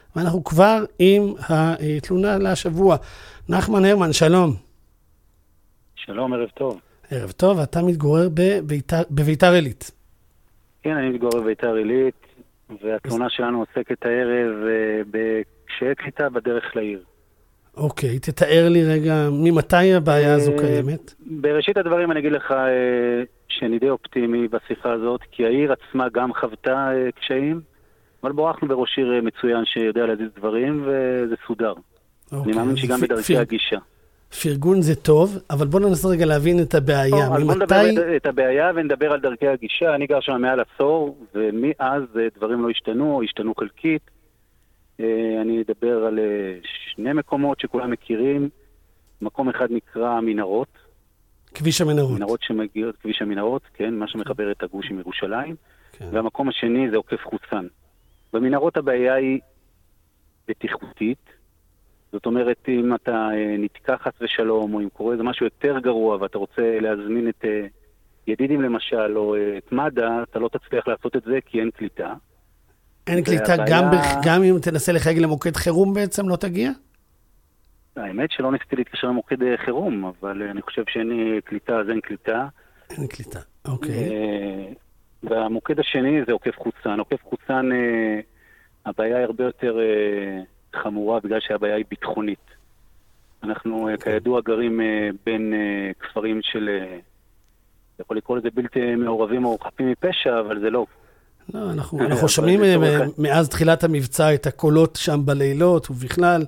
ואנחנו כבר עם התלונה לשבוע. נחמן הרמן, שלום. שלום, ערב טוב. ערב טוב, אתה מתגורר בביתר עילית. כן, אני מתגורר בביתר עילית, והתלונה שלנו עוסקת הערב בקשיי קליטה בדרך לעיר. אוקיי, תתאר לי רגע, ממתי הבעיה הזו קיימת? בראשית הדברים אני אגיד לך שאני די אופטימי בשיחה הזאת, כי העיר עצמה גם חוותה קשיים, אבל בורחנו בראש עיר מצוין שיודע להזיז דברים, וזה סודר. אני מאמין שגם בדרכי הגישה. פרגון זה טוב, אבל בוא ננסה רגע להבין את הבעיה. אז בוא נדבר את הבעיה ונדבר על דרכי הגישה. אני גר שם מעל עשור, ומאז דברים לא השתנו, או השתנו חלקית. אני אדבר על שני מקומות שכולם מכירים. מקום אחד נקרא מנהרות. כביש המנהרות. מנהרות שמגיעות, כביש המנהרות, כן, מה שמחבר את הגוש עם ירושלים. כן. והמקום השני זה עוקף חוצן. במנהרות הבעיה היא בטיחותית. זאת אומרת, אם אתה נתקע חס ושלום, או אם קורה איזה משהו יותר גרוע, ואתה רוצה להזמין את ידידים למשל, או את מד"א, אתה לא תצליח לעשות את זה, כי אין קליטה. אין קליטה, גם אם תנסה לחייג למוקד חירום בעצם לא תגיע? האמת שלא ניסיתי להתקשר למוקד חירום, אבל אני חושב שאין קליטה, אז אין קליטה. אין קליטה, אוקיי. והמוקד השני זה עוקף חוצן. עוקף חוצן, הבעיה היא הרבה יותר חמורה, בגלל שהבעיה היא ביטחונית. אנחנו כידוע גרים בין כפרים של, יכול לקרוא לזה בלתי מעורבים או חפים מפשע, אבל זה לא. לא, אנחנו שומעים מאז תחילת המבצע את הקולות שם בלילות ובכלל.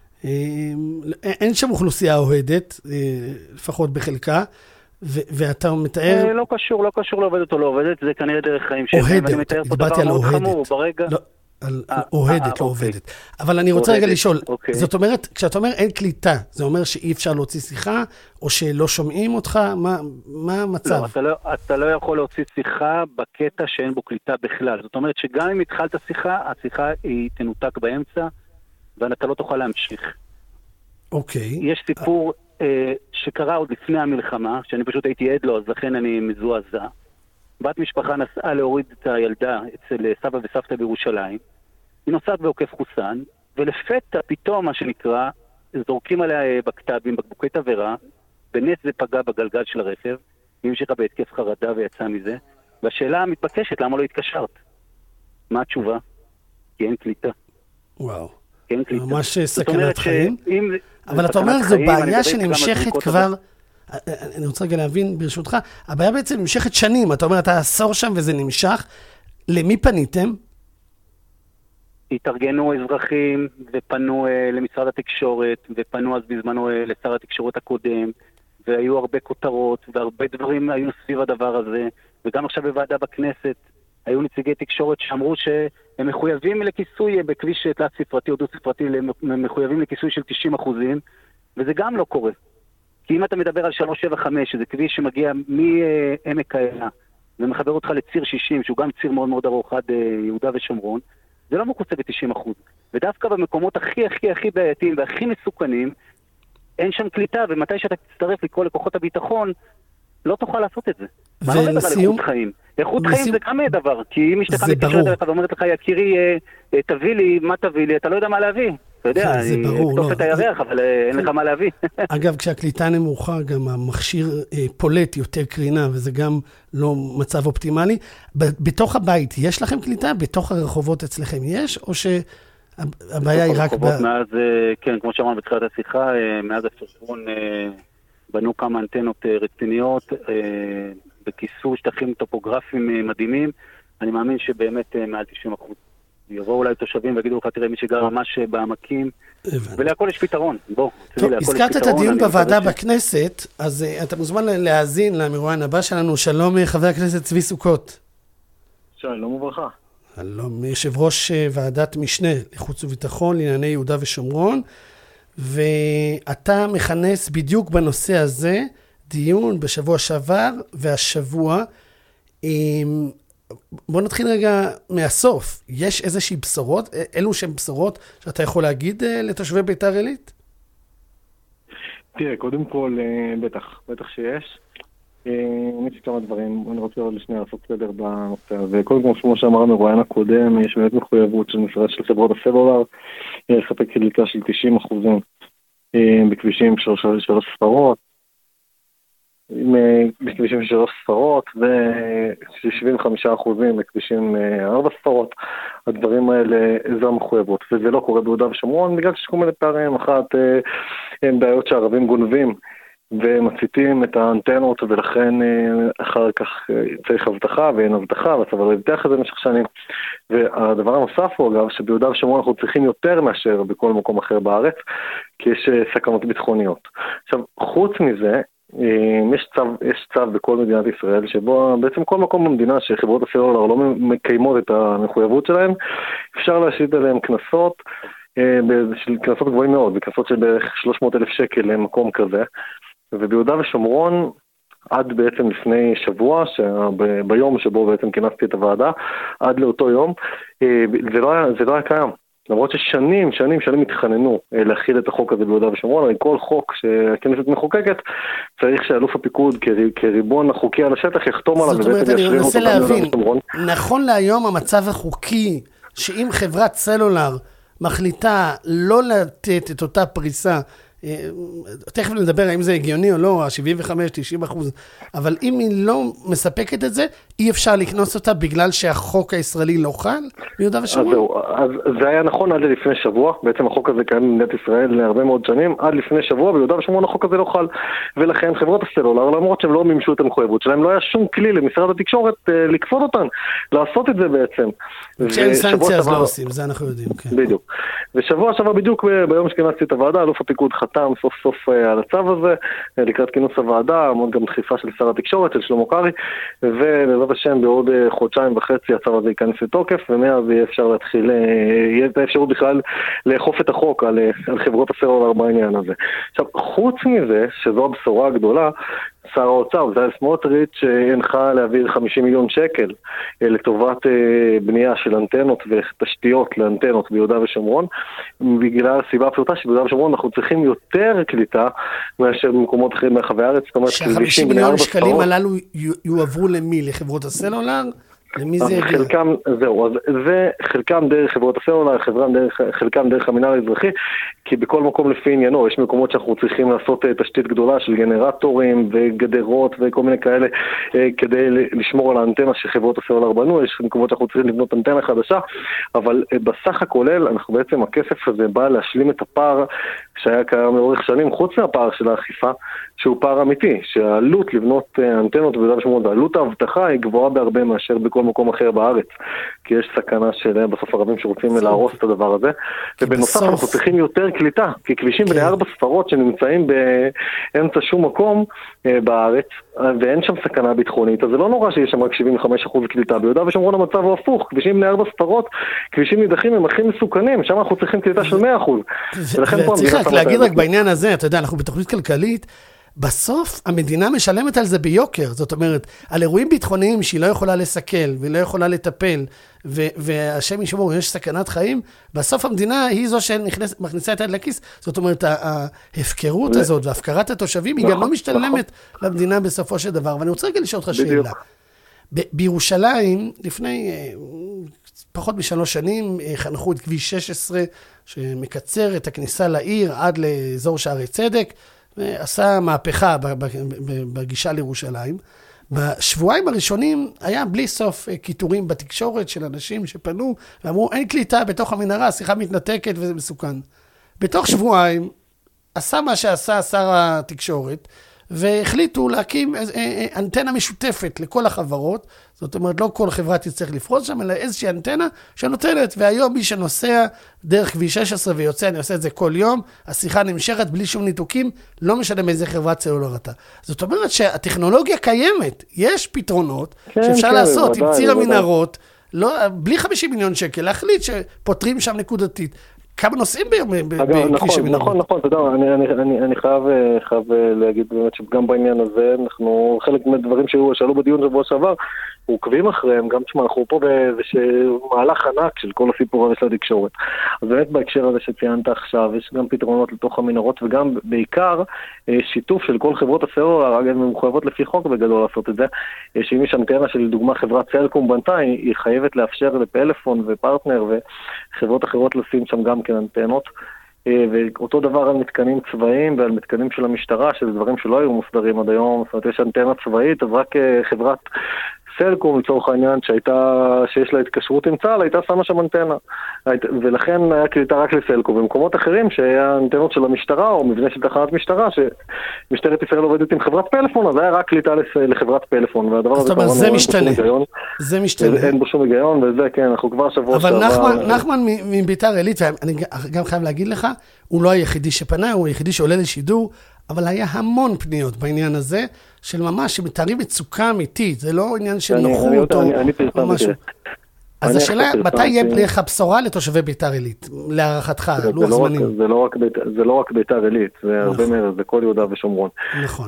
אין שם אוכלוסייה אוהדת, לפחות בחלקה, ואתה מתאר... לא קשור לעובדת או לא עובדת, זה כנראה דרך חיים שלהם. אוהדת, הצבעתי על אוהדת. על אוהדת, לא עובדת. אבל אני רוצה רגע לשאול, זאת אומרת, כשאתה אומר אין קליטה, זה אומר שאי אפשר להוציא שיחה, או שלא שומעים אותך? מה המצב? לא, אתה לא יכול להוציא שיחה בקטע שאין בו קליטה בכלל. זאת אומרת שגם אם התחלת שיחה, השיחה היא תנותק באמצע, ואתה לא תוכל להמשיך. אוקיי. יש סיפור שקרה עוד לפני המלחמה, שאני פשוט הייתי עד לו, אז לכן אני מזועזע. בת משפחה נסעה להוריד את הילדה אצל סבא וסבתא בירושלים. היא נוסעת בעוקף חוסן, ולפתע פתאום, מה שנקרא, זורקים עליה בקטבים, בקבוקי תבערה, בנס זה פגע בגלגל של הרכב, היא המשיכה בהתקף חרדה ויצאה מזה, והשאלה המתבקשת, למה לא התקשרת? מה התשובה? כי אין קליטה. וואו. כי אין קליטה. ממש סכנת חיים. אבל אתה אומר, זו בעיה שנמשכת כבר... אני רוצה רגע להבין ברשותך, הבעיה בעצם נמשכת שנים, אתה אומר, אתה עשור שם וזה נמשך, למי פניתם? התארגנו אזרחים ופנו למשרד התקשורת, ופנו אז בזמנו לשר התקשורת הקודם, והיו הרבה כותרות, והרבה דברים היו סביב הדבר הזה, וגם עכשיו בוועדה בכנסת, היו נציגי תקשורת שאמרו שהם מחויבים לכיסוי בכביש תלת ספרתי או דו ספרתי, הם מחויבים לכיסוי של 90%, וזה גם לא קורה. כי אם אתה מדבר על 375, שזה כביש שמגיע מעמק האלה, ומחבר אותך לציר 60, שהוא גם ציר מאוד מאוד ארוך עד יהודה ושומרון, זה לא מכוסה ב-90%. ודווקא במקומות הכי בעייתיים והכי מסוכנים, אין שם קליטה, ומתי שאתה תצטרף לקרוא לכוחות הביטחון, לא תוכל לעשות את זה. מה לא מדבר על איכות חיים? איכות חיים זה גם דבר, כי אם אשתך מתקשרת אליך ואומרת לך, יקירי, תביא לי, מה תביא לי? אתה לא יודע מה להביא. אתה יודע, אני אקטוף את הירח, אבל אין לך מה להביא. אגב, כשהקליטה נמוכה, גם המכשיר פולט יותר קרינה, וזה גם לא מצב אופטימלי. בתוך הבית, יש לכם קליטה? בתוך הרחובות אצלכם יש? או שהבעיה היא רק מאז, כן, כמו שאמרנו בתחילת השיחה, מאז הפרסום בנו כמה אנטנות רציניות, בכיסור שטחים טופוגרפיים מדהימים. אני מאמין שבאמת מעל 90%. יבואו אולי תושבים ויגידו לך, תראה, מי שגר ממש בעמקים, ולהכל יש פתרון. בוא, טוב, הזכרת את הדיון בוועדה בכנסת, אז אתה מוזמן להאזין למרואיין הבא שלנו. שלום, חבר הכנסת צבי סוכות. שלום וברכה. שלום, יושב ראש ועדת משנה לחוץ וביטחון לענייני יהודה ושומרון, ואתה מכנס בדיוק בנושא הזה דיון בשבוע שעבר והשבוע. בוא נתחיל רגע מהסוף. יש איזושהי בשורות? אלו שהן בשורות שאתה יכול להגיד לתושבי ביתר עילית? תראה, קודם כל, בטח שיש. יש כמה דברים, אני רוצה עוד לשנייה לעשות סדר בנושא הזה. קודם כל, כמו שאמר המרואיין הקודם, יש באמת מחויבות של משרד של חברות הסלולר, לספק קליטה של 90% בכבישים של 3 ספרות, בכבישים של 3 ספרות ו-75% בכבישים 4 ספרות. הדברים האלה זה המחויבות, וזה לא קורה ביהודה ושומרון בגלל שיש כל מיני פערים. אחת, הם בעיות שהערבים גונבים ומציתים את האנטנות, ולכן אחר כך צריך הבטחה ואין הבטחה, והצבא לא יבטח את זה במשך שנים. והדבר הנוסף הוא אגב שביהודה ושומרון אנחנו צריכים יותר מאשר בכל מקום אחר בארץ, כי יש סכנות ביטחוניות. עכשיו, חוץ מזה, יש צו בכל מדינת ישראל, שבו בעצם כל מקום במדינה שחברות הסלולר לא מקיימות את המחויבות שלהם, אפשר להשית עליהם קנסות, קנסות גבוהים מאוד, בקנסות של בערך 300,000 שקל למקום כזה. וביהודה ושומרון, עד בעצם לפני שבוע, ביום שבו בעצם כינסתי את הוועדה, עד לאותו יום, זה לא היה קיים. למרות ששנים התחננו להכיל את החוק הזה ביהודה ושומרון, הרי כל חוק שהכנסת מחוקקת, צריך שאלוף הפיקוד כריבון החוקי על השטח יחתום עליו. זאת אומרת, אני מנסה להבין, נכון להיום המצב החוקי, שאם חברת סלולר מחליטה לא לתת את אותה פריסה, תכף נדבר האם זה הגיוני או לא, 75-90%, אבל אם היא לא מספקת את זה, אי אפשר לקנוס אותה בגלל שהחוק הישראלי לא חל ביהודה ושומרון? אז זה היה נכון עד לפני שבוע, בעצם החוק הזה קיים במדינת ישראל להרבה מאוד שנים, עד לפני שבוע ביהודה ושומרון החוק הזה לא חל, ולכן חברות הסלולר, למרות שהם לא מימשו את המחויבות שלהם, לא היה שום כלי למשרד התקשורת לכפות אותן, לעשות את זה בעצם. כשאין סנקציה אז לא עושים, זה אנחנו יודעים. בדיוק. ושבוע בדיוק ביום שכינסתי את הוועדה, אלוף הפיקוד חתם סוף סוף על הצו הזה, לקראת כינוס הוועדה, עמוד גם דחיפה של שר התקשורת, של שלמה קרעי, ובעזרת השם בעוד חודשיים וחצי הצו הזה ייכנס לתוקף, ומאז יהיה אפשר להתחיל, יהיה את האפשרות בכלל לאכוף את החוק על חברות הסלולר בעניין הזה. עכשיו, חוץ מזה, שזו הבשורה הגדולה, שר האוצר, בצלאל סמוטריץ', הנחה להעביר 50 מיליון שקל לטובת בנייה של אנטנות ותשתיות לאנטנות ביהודה ושומרון, בגלל הסיבה הפשוטה שביהודה ושומרון אנחנו צריכים יותר קליטה מאשר במקומות אחרים ברחבי הארץ. שה-50 מיליון שקלים הללו יועברו למי? לחברות הסלולר? למי זה יגיע? חלקם, זהו, אז זה חלקם דרך חברות הסלולר, חלקם דרך המינהל האזרחי, כי בכל מקום לפי עניינו, יש מקומות שאנחנו צריכים לעשות תשתית גדולה של גנרטורים וגדרות וכל מיני כאלה, כדי לשמור על האנטנה שחברות הסלולר בנו, יש מקומות שאנחנו צריכים לבנות אנטנה חדשה, אבל בסך הכולל, אנחנו בעצם, הכסף הזה בא להשלים את הפער שהיה קיים לאורך שנים, חוץ מהפער של האכיפה, שהוא פער אמיתי, שהעלות לבנות אנטנות ביהודה ושומרון, העלות האבטחה היא גבוהה בהרבה מאשר בכל מקום אחר בארץ, כי יש סכנה של בסוף ערבים שרוצים להרוס את הדבר הזה, ובנוסף אנחנו צריכים יותר קליטה, כי כבישים בני 4 ספרות שנמצאים באמצע שום מקום בארץ, ואין שם סכנה ביטחונית, אז זה לא נורא שיש שם רק 75% קליטה. ביהודה ושומרון המצב הוא הפוך, כבישים בני 4 ספרות, כבישים נידחים הם הכי מסוכנים, שם אנחנו צריכים קליטה של 100%. וצריך להגיד רק בעניין הזה, אתה יודע, אנחנו בתוכנית כלכלית, בסוף המדינה משלמת על זה ביוקר, זאת אומרת, על אירועים ביטחוניים שהיא לא יכולה לסכל ולא יכולה לטפל, והשם ישמור, יש סכנת חיים, בסוף המדינה היא זו שמכניסה את היד לכיס, זאת אומרת, ההפקרות הזאת והפקרת התושבים היא גם לא משתלמת למדינה בסופו של דבר. ואני רוצה רגע לשאול אותך שאלה. בירושלים, לפני פחות מ3 שנים, חנכו את כביש 16, שמקצר את הכניסה לעיר עד לאזור שערי צדק, ועשה מהפכה בגישה לירושלים. בשבועיים הראשונים היה בלי סוף קיטורים בתקשורת של אנשים שפנו ואמרו, אין קליטה בתוך המנהרה, השיחה מתנתקת וזה מסוכן. בתוך שבועיים עשה מה שעשה שר התקשורת, והחליטו להקים אנטנה משותפת לכל החברות, זאת אומרת, לא כל חברה תצטרך לפרוץ שם, אלא איזושהי אנטנה שנותנת, והיום מי שנוסע דרך כביש 16 ויוצא, אני עושה את זה כל יום, השיחה נמשכת בלי שום ניתוקים, לא משנה מאיזה חברת סלולר אתה. זאת אומרת שהטכנולוגיה קיימת, יש פתרונות שאפשר לעשות עם ציר המנהרות, בלי 50 מיליון שקל, להחליט שפותרים שם נקודתית. כמה נוסעים בכביש המנהרות? נכון, אתה יודע, אני חייב להגיד באמת שגם בעניין הזה, אנחנו חלק מהדברים שעלו בדיון שבוע שעבר, עוקבים אחריהם, גם תשמע, אנחנו פה באיזשהו מהלך ענק של כל הסיפור הזה של התקשורת. אז באמת בהקשר הזה שציינת עכשיו, יש גם פתרונות לתוך המנהרות, וגם בעיקר שיתוף של כל חברות הסלולר, אגב, הן מחויבות לפי חוק בגדול לעשות את זה, שאם יש אנטנה של דוגמה חברת סלקום בנתה, היא חייבת לאפשר לפלאפון ופרטנר וחברות אחרות לשים שם גם כן אנטנות. ואותו דבר על מתקנים צבאיים ועל מתקנים של המשטרה, שזה דברים שלא היו מוסדרים עד היום. זאת אומרת, יש אנטנה צבאית, אז רק חברת סלקום לצורך העניין שיש לה התקשרות עם צה"ל, הייתה שמה שם אנטנה. ולכן היה קליטה רק לסלקום. במקומות אחרים שהיה אנטנות של המשטרה או מבנה של תחנת משטרה, שמשטרת ישראל עובדת עם חברת פלאפון, אז היה רק קליטה לחברת פלאפון. והדבר הזה כמובן זה משתנה. זה משתנה. אין בו שום היגיון, וזה כן, אנחנו כבר שבוע שעבר. אבל נחמן מביתר עילית, ואני גם חייב להגיד לך, הוא לא היחידי שפנה, הוא היחידי שעולה לשידור, אבל היה המון פניות בעניין הזה, של ממש שמתארים מצוקה אמיתית, זה לא עניין של נוחות או משהו. אז השאלה, מתי יהיה לך בשורה לתושבי ביתר עילית, להערכתך, לוח זמנים? זה לא רק ביתר עילית, זה הרבה מעבר, זה כל יהודה ושומרון. נכון.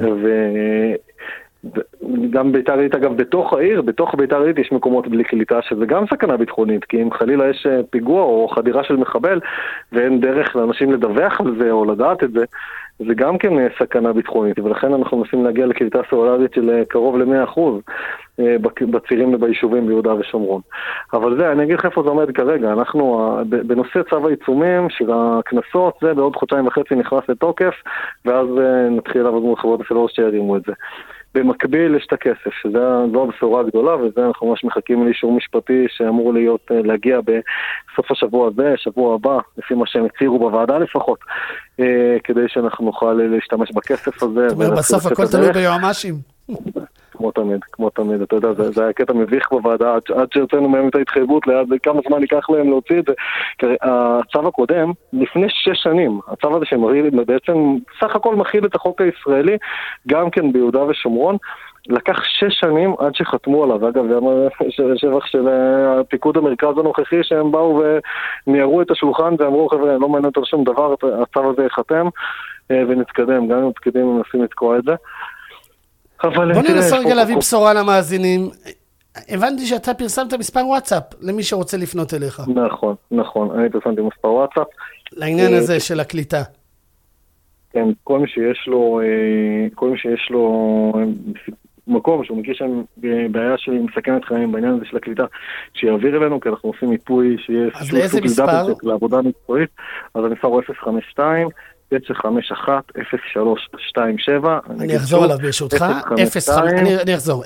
וגם ביתר עילית, אגב, בתוך העיר, בתוך ביתר עילית יש מקומות בלי קליטה, שזה גם סכנה ביטחונית, כי אם חלילה יש פיגוע או חדירה של מחבל, ואין דרך לאנשים לדווח על זה או לדעת את זה, זה גם כן סכנה ביטחונית, ולכן אנחנו מנסים להגיע לקליטה סלולרית של קרוב ל-100% בצירים וביישובים ביהודה ושומרון. אבל זה, אני אגיד לך איפה זה עומד כרגע, אנחנו, בנושא צו העיצומים של הכנסות, זה בעוד חודשיים וחצי נכנס לתוקף, ואז נתחיל לעבוד מול חברות הסלולר שירימו את זה. במקביל יש את הכסף, שזו הבשורה הגדולה, וזה אנחנו ממש מחכים לאישור משפטי שאמור להגיע בסוף השבוע הזה, שבוע הבא, לפי מה שהם הציעו בוועדה לפחות, כדי שאנחנו נוכל להשתמש בכסף הזה. זאת אומרת, בסוף הכל תלוי ביועמ"שים. כמו תמיד, אתה יודע, זה היה קטע מביך בוועדה, עד שיוצאנו מהם את ההתחייבות, כמה זמן ייקח להם להוציא את זה. הצו הקודם, לפני 6 שנים, הצו הזה שבעצם סך הכל מכיל את החוק הישראלי, גם כן ביהודה ושומרון, לקח 6 שנים עד שחתמו עליו. אגב, שבח של הפיקוד המרכז הנוכחי, שהם באו וניירו את השולחן ואמרו, חבר'ה, לא מעניין אותם שום דבר, הצו הזה יחתם ונתקדם, גם אם מתקדים מנסים לתקוע את זה. בוא ננסה רגע להביא בשורה למאזינים. הבנתי שאתה פרסמת מספר וואטסאפ למי שרוצה לפנות אליך. נכון, אני פרסמתי מספר וואטסאפ. לעניין הזה של הקליטה. כן, כל מי שיש לו מקום שהוא מגיש שם בעיה שהיא מסכנת חיים בעניין הזה של הקליטה, שיעביר אלינו, כי אנחנו עושים מיפוי שיהיה... אז לאיזה מספר? לעבודה מקצועית, אז המספר הוא 052 951-0327. אני אחזור עליו ברשותך. אני אחזור.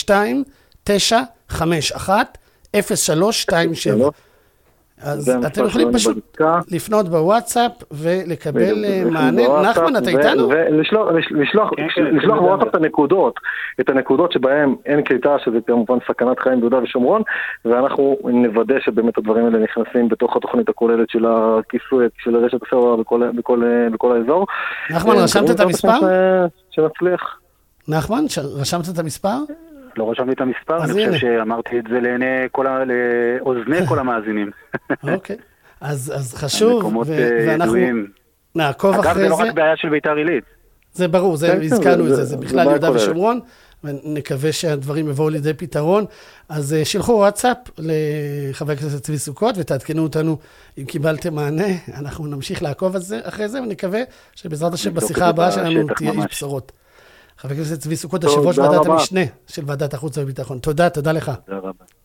052-951-0327. אז אתם יכולים פשוט לפנות בוואטסאפ ולקבל מענה. נחמן, אתה איתנו? ולשלוח בוואטסאפ את הנקודות שבהן אין קליטה, שזה כמובן סכנת חיים ביהודה ושומרון, ואנחנו נוודא שבאמת הדברים האלה נכנסים בתוך התוכנית הכוללת של הכיסוי, של רשת הסלולר בכל האזור. נחמן, רשמת את המספר? שנצליח. נחמן, רשמת את המספר? לא רשמתי את המספר, אני חושב שאמרתי את זה לאוזני כל המאזינים. אוקיי, אז חשוב, ואנחנו נעקוב אחרי זה. אגב, זה לא רק בעיה של ביתר עילית. זה ברור, הזכרנו את זה, זה בכלל יהודה ושומרון, ונקווה שהדברים יבואו לידי פתרון. אז שלחו וואטסאפ לחבר הכנסת צבי סוכות, ותעדכנו אותנו אם קיבלתם מענה. אנחנו נמשיך לעקוב אחרי זה, ונקווה שבעזרת השם בשיחה הבאה שלנו תהיה איש בשורות. חבר הכנסת צבי סוכות, יושב ראש ועדת המשנה של ועדת החוץ והביטחון. תודה לך. תודה רבה.